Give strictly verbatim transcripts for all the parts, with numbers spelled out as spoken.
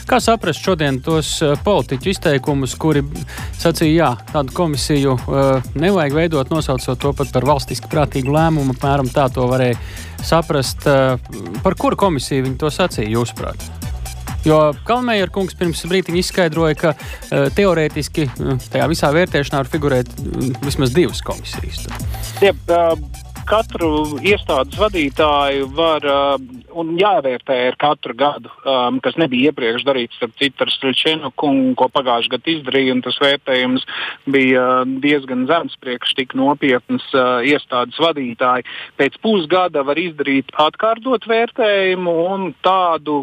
Kā saprast šodien tos politiķu izteikumus, kuri sacīja, jā, tādu komisiju uh, nevajag veidot, nosaucot to pat par valstiski prātīgu lēmumu, apmēram tā to varēja saprast. Uh, par kuru komisiju viņi to sacīja, jūsuprāt? Jo Kalmejer kungs pirms brītiņa izskaidroja, ka uh, teorētiski uh, tajā visā vērtēšanā var figurēt uh, vismaz divas komisijas. Jeb, uh, katru iestādes vadītāju var uh, un jāvērtē ar katru gadu, um, kas nebija iepriekš darīts, starp citu ar Striļčēnu kungu, ko pagājuši gadu izdarīja, un tas vērtējums bija diezgan zems priekš tik nopietnas uh, iestādes vadītāji. Pēc pusgada var izdarīt atkārtot vērtējumu, un tādu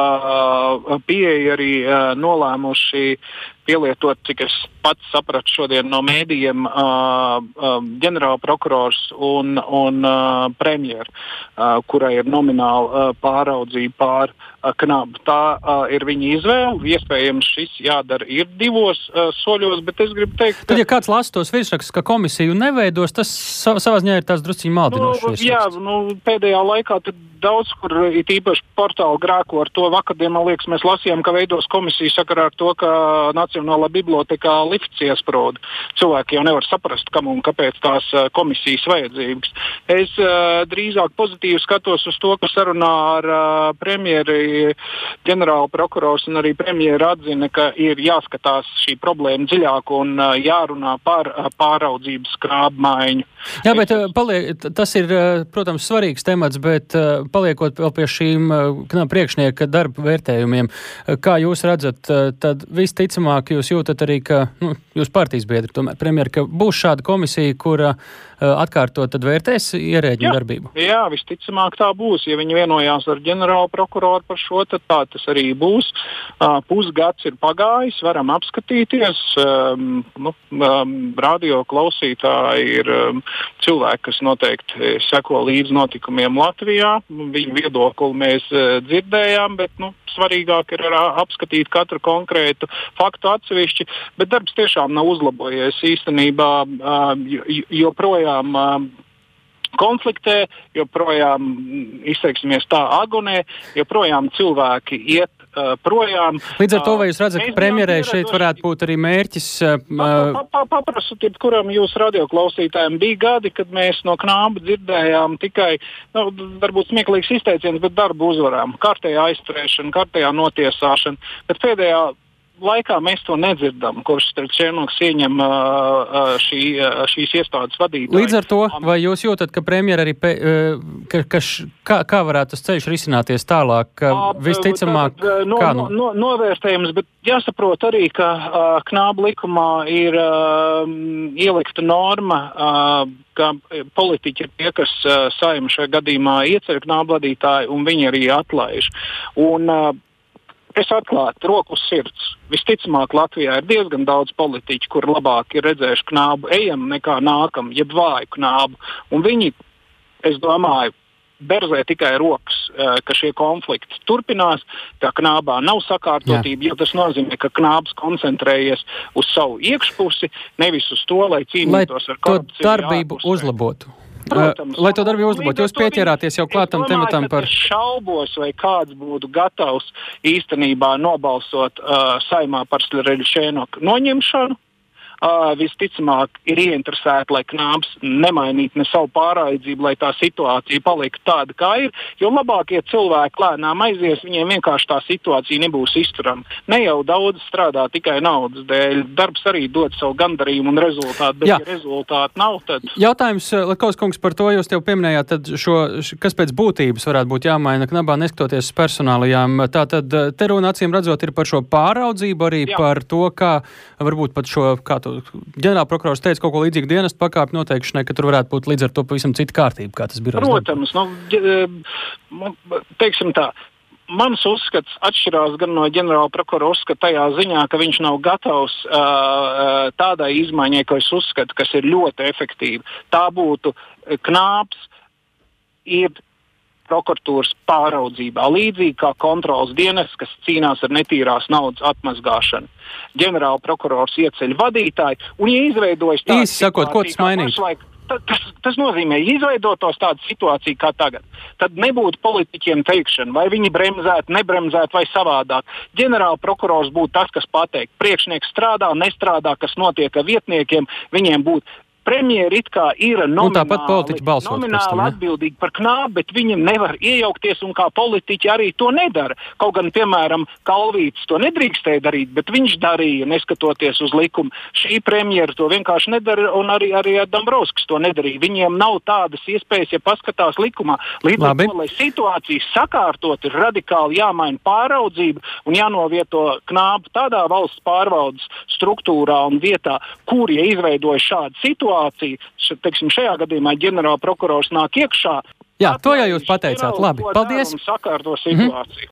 uh, pieeju arī uh, nolēmuši pielietot, cik es pats sapratu šodien no mēdījiem, uh, uh, ģenerālprokurors un, un uh, premjer, uh, kurai ir nomināli uh, pāraudzība pār uh, Knabu. Tā uh, ir viņa izvēle. Iespējams, šis jādara ir divos uh, soļos, bet es gribu teikt, ka... Tad, ja kāds lasa tos virsrakstus, ka komisiju neveidos, tas sav, savā ziņā ir tās drusciņi maldinošs nu, jā, nu, pēdējā laikā tad daudz, kur it īpaši portāli grēko ar to. Vakardien, man liekas, mēs lasījām, ka veidos komisiju sakarā ar to, ka Nacionālā bibliotekā lifts iesprūda. Cilvēki jau nevar saprast, kam un kāpēc tās komisijas vajadzības. Es uh, drīzāk pozitīvi skatos uz to, ka sarunā ar uh, premjeri, ģenerāla prokurors un arī premjeri atzina, ka ir jāskatās šī problēma dziļāk un uh, jārunā par uh, pāraudzības krāpmaiņu. Jā, bet uh, paliek, tas ir, uh, protams, svarīgs temats, bet uh, paliekot vēl pie šīm uh, priekšnieka darba vērtējumiem, uh, kā jūs redzat, uh, tad visticamāk jūs jūtat arī, ka nu, jūs partijas biedri, tomēr premjeri, ka būs šāda komisija, kura uh, atkārtot tad vērtēs ierēģu jā, darbību? Jā, visticamāk tā būs. Ja viņi vienojās ar ģenerālu prokuroru par šo, tad tā tas arī būs. Uh, pusgads ir pagājis, varam apskatīties. Um, nu, um, radio klausītāji ir um, cilvēki, kas noteikti seko līdz notikumiem Latvijā. Viņu viedokli mēs uh, dzirdējām, bet nu, svarīgāk ir apskatīt katru konkrētu faktu atsevišķi, bet darbs tiešām nav uzlabojies īstenībā, joprojām konfliktē, joprojām, izteiksimies tā, agonē, joprojām cilvēki iet uh, projām. Līdz ar to, vai jūs redzat, ka premjerei šeit varētu būt arī mērķis? Uh, Paprasut, kuram jūs radioklausītājiem bija gadi, kad mēs no Knabu dzirdējām tikai, nu, varbūt smieklīgs izteiciens, bet darbu uzvarām. Kārtējā aizturēšana, kārtējā notiesāšana, bet pēdējā laikā mēs to nedzirdam, kurš Striļčēnoks ieņem uh, šī, šīs iestādes vadītāju. Līdz ar to, vai jūs jūtat, ka premjera arī, pe, ka, ka š, kā, kā varētu tas ceļš risināties tālāk, ka visticamāk, no, kā nu? No, no, novērtējums, bet jāsaprot arī, ka uh, Knabu likumā ir uh, ielikta norma, uh, ka politiķi ir tie, kas uh, Saeimu šajā gadījumā ieceļ Knabu vadītāju, un viņi arī atlaiž. Un, uh, Es atklātu roku uz sirds. Visticamāk, Latvijā ir diezgan daudz politiķu, kur labāk ir redzējuši Knabu ejam nekā nākam, jeb vāju Knabu. Un viņi, es domāju, berzē tikai rokas, ka šie konflikti turpinās, ka Knabā nav sakārtotība, jo tas nozīmē, ka Knabs koncentrējies uz savu iekšpusi, nevis uz to, lai cīnītos ar korupciju. Lai to darbību uzlabotu. Protams, lai to darbību uzlabotu. Jūs pieķerāties jau klātam tematam par... Es šaubos, vai kāds būtu gatavs īstenībā nobalsot uh, Saeimā par Striļčēnoka noņemšanu. Uh, visticamāk ir ieinteresēti, lai Knabs nemainītu ne savu pāraudzību, lai tā situācija paliktu tāda, kā ir, jo labākie cilvēki lēnām aizies, viņiem vienkārši tā situācija nebūs izturama. Ne jau daudz strādā tikai naudas dēļ, darbs arī dod savu gandarījumu un rezultātu, bet Jā. ja rezultātu nav, tad... Jautājums, Latkovs kungs, par to jūs tev pieminējāt, tad šo, kas pēc būtības varētu būt jāmaina Knabā, neskatoties uz personālajām. Tātad te runa acīm redzot ir par šo pāraudzību, arī Jā. Par to, kā varbūt pat šo, kā to ģenerālprokurors teica, kaut ko līdzīgu dienestu pakāpju noteikšanai, ka tur varētu būt līdz ar to pavisam cita kārtība, kā tas birojas. Protams, nu, teiksim tā, mans uzskats atšķirās gan no ģenerālprokurora uzskata tajā ziņā, ka viņš nav gatavs uh, tādai izmaiņai, ko es uzskatu, kas ir ļoti efektīva. Tā būtu Knabs ir prokuratūras pāraudzībā, līdzīgi kā kontrolas dienests, kas cīnās ar netīrās naudas atmazgāšanu. Ģenerāla prokurors ieceļ vadītāju, un ja izveidojas tā Īsi sakot, ko tas mainītu? Pašlaik, tas, tas nozīmē, ja izveidotos tāda situācija kā tagad, tad nebūtu politiķiem teikšana, vai viņi bremzētu, nebremzētu vai savādāk. Ģenerāla prokurors būtu tas, kas pateikt, priekšnieks strādā, nestrādā, kas notiek ar vietniekiem, viņiem būtu. Premjeri it kā ir nomināli, nomināli atbildīgi par Knābu, bet viņam nevar iejaukties un kā politiķi arī to nedara. Kaut gan, piemēram, Kalvītis to nedrīkstēja darīt, bet viņš darīja, neskatoties uz likumu. Šī premjera to vienkārši nedara un arī, arī Dombrovskis to nedarīja. Viņiem nav tādas iespējas, ja paskatās likumā. Līdz ar to, lai situācijas sakārtot, ir radikāli jāmaina pāraudzība un jānovieto Knābu tādā valsts pārvaldes struktūrā un vietā, kur, ja izveidoja šādu situāciju, Š, teiksim, šajā gadījumā ģenerāla prokurors nāk iekšā. Jā, to jau jūs pateicāt. Labi, paldies. Sakārto situāciju. Mm-hmm.